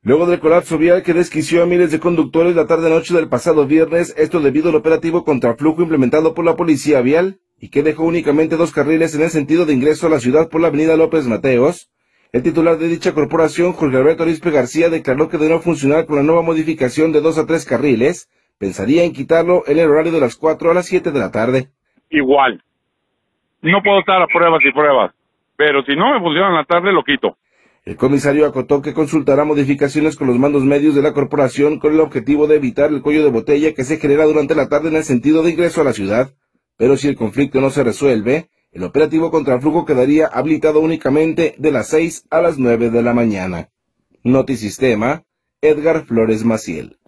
Luego del colapso vial que desquició a miles de conductores la tarde-noche del pasado viernes, esto debido al operativo contraflujo implementado por la Policía Vial y que dejó únicamente 2 carriles en el sentido de ingreso a la ciudad por la avenida López Mateos, el titular de dicha corporación, Jorge Alberto Arizpe García, declaró que de no funcionar con la nueva modificación de 2 a 3 carriles, pensaría en quitarlo en el horario de las 4 a las 7 de la tarde. Igual, no puedo estar a pruebas y pruebas, pero si no me funciona en la tarde, lo quito. El comisario acotó que consultará modificaciones con los mandos medios de la corporación con el objetivo de evitar el cuello de botella que se genera durante la tarde en el sentido de ingreso a la ciudad. Pero si el conflicto no se resuelve, el operativo contraflujo quedaría habilitado únicamente de las 6 a las 9 de la mañana. Notisistema, Edgar Flores Maciel.